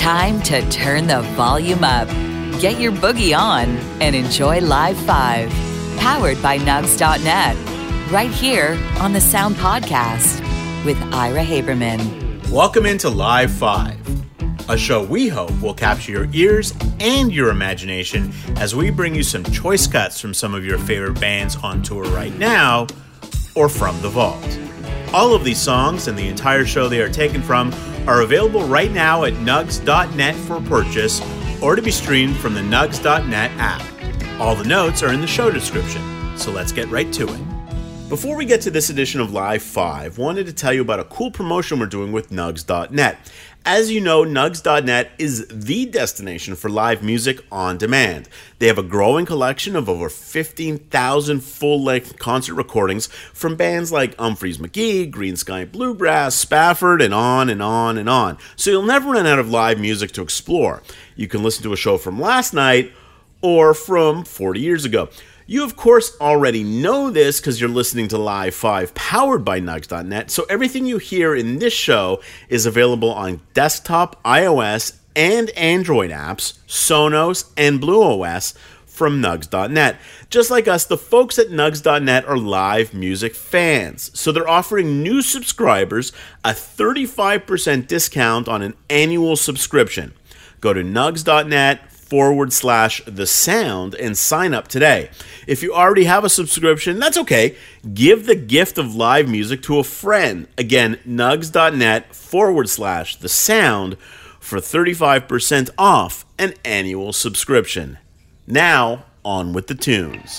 time to turn the volume up. Get your boogie on and enjoy Live 5, powered by Nugs.net, right here on the Sound Podcast with Ira Haberman. Welcome into Live 5, a show we hope will capture your ears and your imagination as we bring you some choice cuts from some of your favorite bands on tour right now or from the vault. All of these songs and the entire show they are taken from are available right now at Nugs.net for purchase or to be streamed from the Nugs.net app. All the notes are in the show description, so let's get right to it. Before we get to this edition of Live 5, wanted to tell you about a cool promotion we're doing with Nugs.net. As you know, Nugs.net is the destination for live music on demand. They have a growing collection of over 15,000 full-length concert recordings from bands like Umphrey's McGee, Green Sky Bluegrass, Spafford, and on and on and on. So you'll never run out of live music to explore. You can listen to a show from last night or from 40 years ago. You, of course, already know this because you're listening to Live 5 powered by Nugs.net, so everything you hear in this show is available on desktop, iOS, and Android apps, Sonos, and BlueOS from Nugs.net. Just like us, the folks at Nugs.net are live music fans, so they're offering new subscribers a 35% discount on an annual subscription. Go to Nugs.net/the sound and sign up today. If you already have a subscription, that's okay. Give the gift of live music to a friend. Again, Nugs.net/the sound for 35% off an annual subscription. Now, on with the tunes.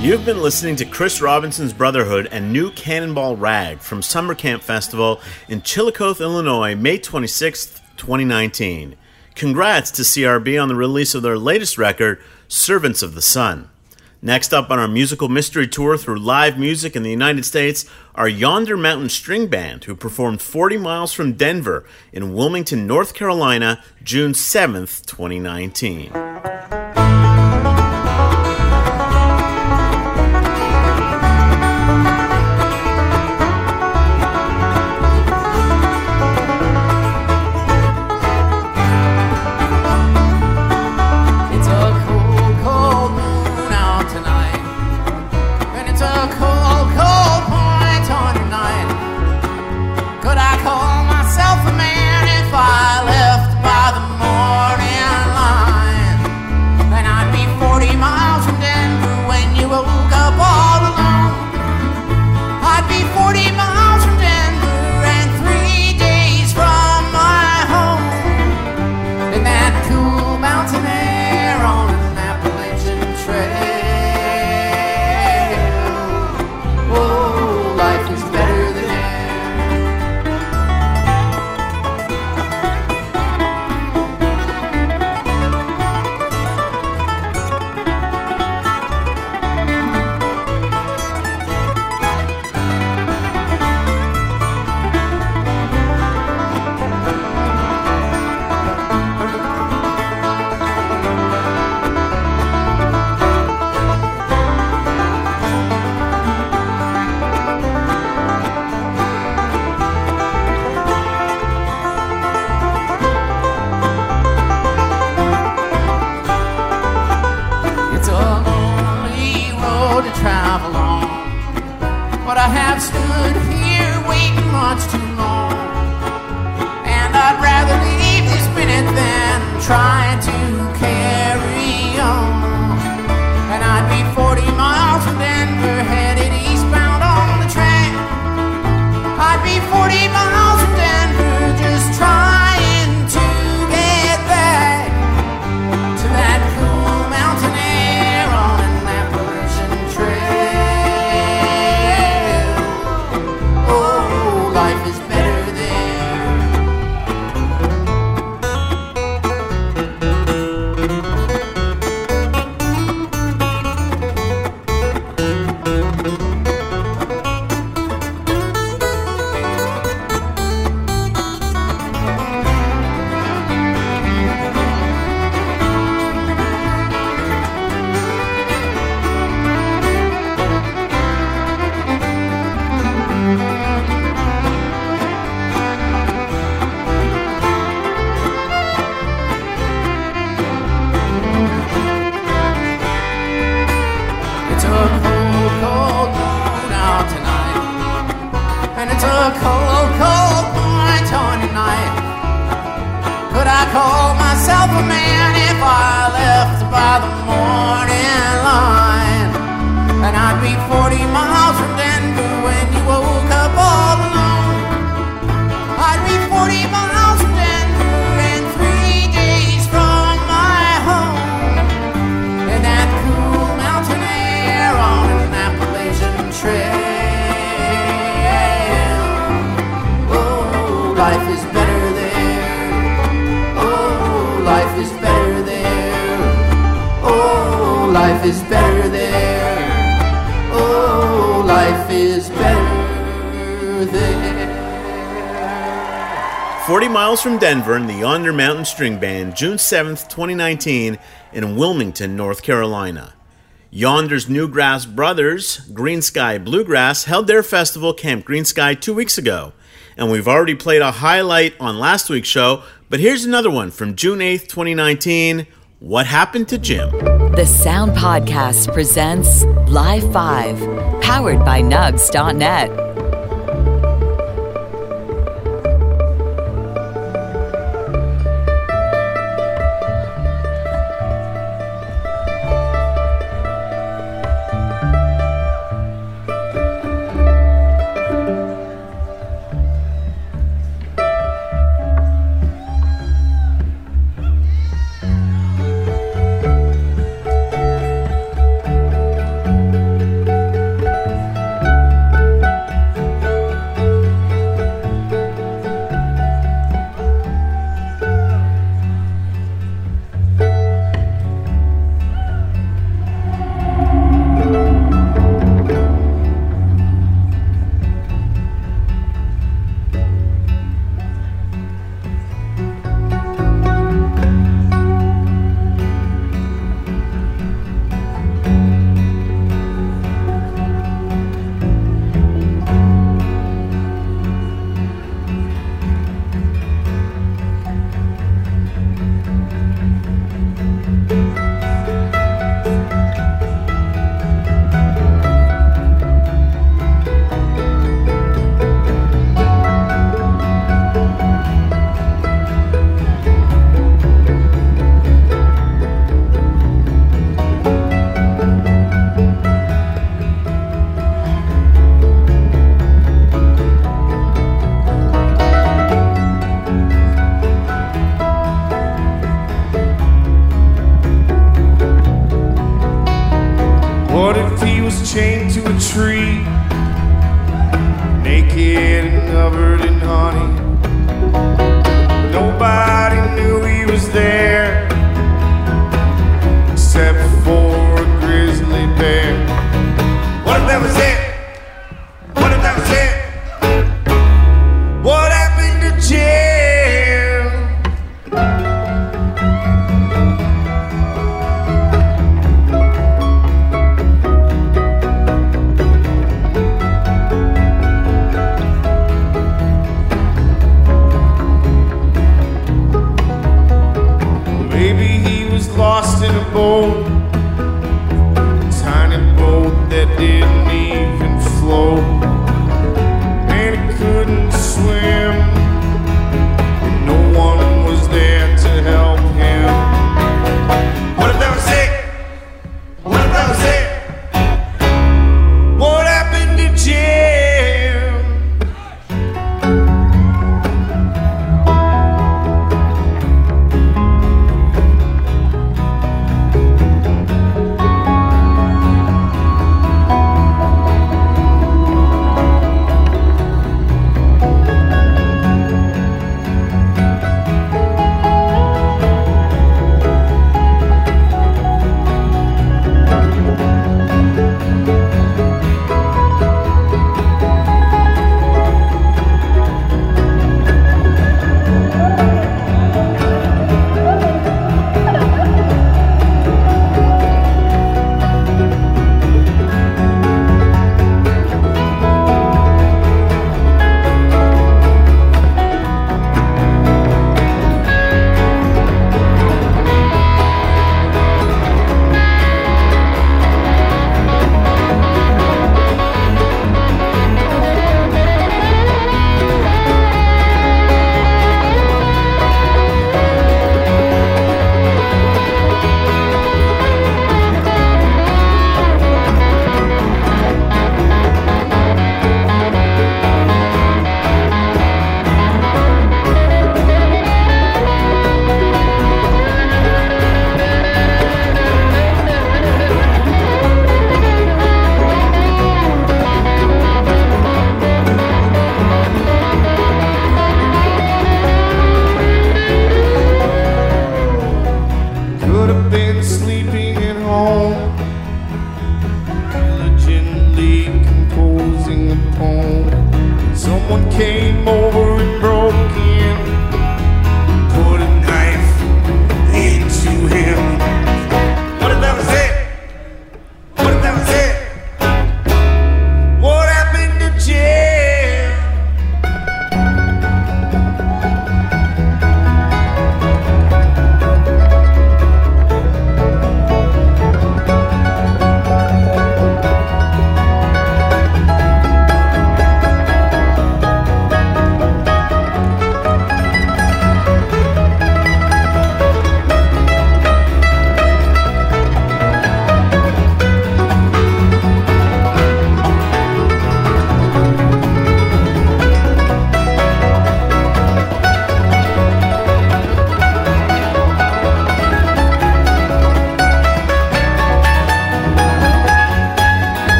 You've been listening to Chris Robinson's Brotherhood and New Cannonball Rag from Summer Camp Festival in Chillicothe, Illinois, May 26th, 2019. Congrats to CRB on the release of their latest record, Servants of the Sun. Next up on our musical mystery tour through live music in the United States are Yonder Mountain String Band, who performed 40 miles from Denver in Wilmington, North Carolina, June 7th, 2019. Life is better there. Oh, life is better there. 40 miles from Denver in the Yonder Mountain String Band, June 7th, 2019, in Wilmington, North Carolina. Yonder's Newgrass Brothers, Green Sky Bluegrass, held their festival, Camp Green Sky, 2 weeks ago. And we've already played a highlight on last week's show, but here's another one from June 8th, 2019, What Happened to Jim? The Sound Podcast presents Live 5, powered by Nugs.net. if he was chained to a tree, naked and covered in honey? Nobody knew he was there except for a grizzly bear. What if that was it? What if that was it? What happened to Jim? Lost in a boat, tiny boat that didn't even float, and it couldn't swim, and no one was there to help him. What if that was it? What if that was it? What happened to Jim?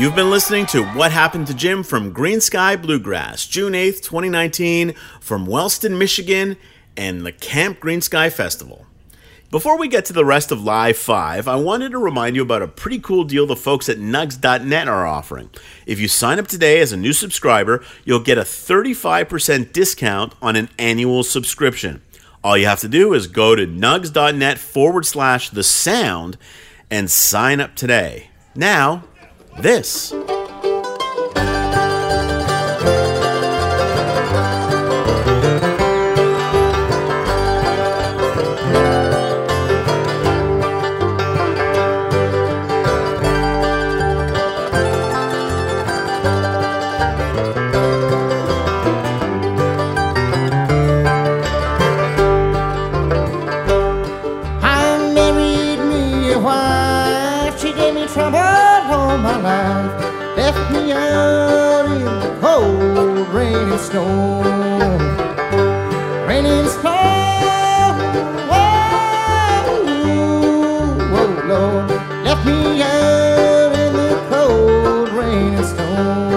You've been listening to What Happened to Jim from Green Sky Bluegrass, June 8th, 2019, from Wellston, Michigan, and the Camp Green Sky Festival. Before we get to the rest of Live 5, I wanted to remind you about a pretty cool deal the folks at Nugs.net are offering. If you sign up today as a new subscriber, you'll get a 35% discount on an annual subscription. All you have to do is go to nugs.net/the sound and sign up today. Now, this. Left me out in the cold, rain and snow. Rain and snow, whoa, Lord. Left me out in the cold, rain and snow.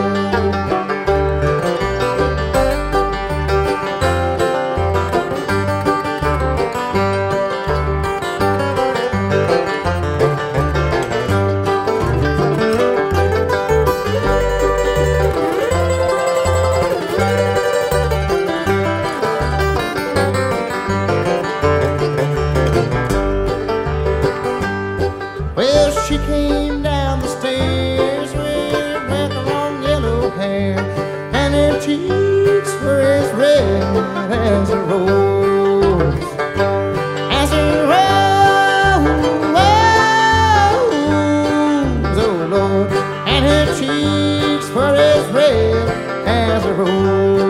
As a rose, as a rose, oh Lord, and her cheeks were as red as a rose.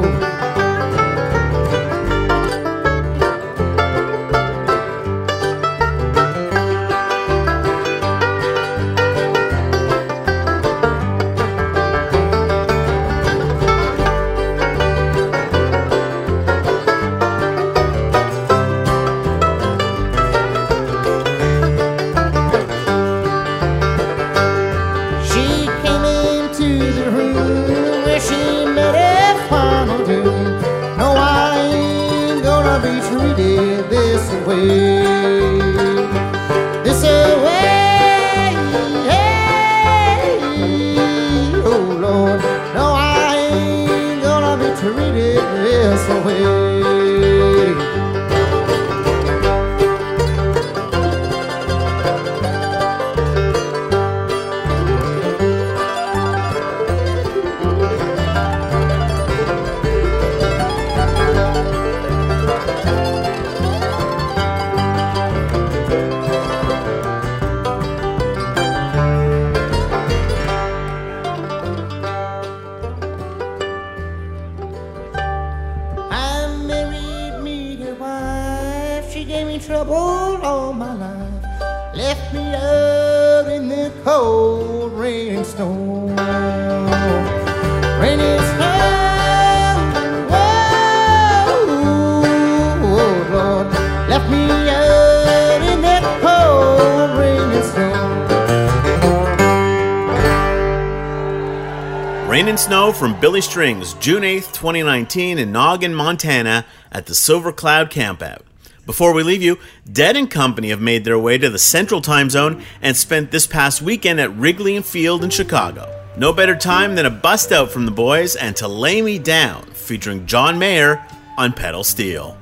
Rain and Snow from Billy Strings, June 8th, 2019 in Noggin, Montana at the Silver Cloud Campout. Before we leave you, Dead & Company have made their way to the Central Time Zone and spent this past weekend at Wrigley and Field in Chicago. No better time than a bust out from the boys and To Lay Me Down, featuring John Mayer on pedal steel.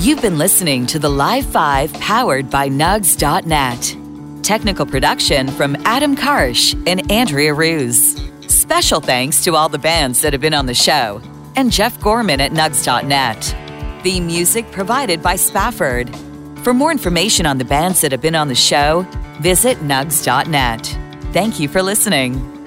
You've been listening to the Live 5 powered by Nugs.net. Technical production from Adam Karsh and Andrea Ruse. Special thanks to all the bands that have been on the show and Jeff Gorman at Nugs.net. Theme music provided by Spafford. For more information on the bands that have been on the show, visit Nugs.net. Thank you for listening.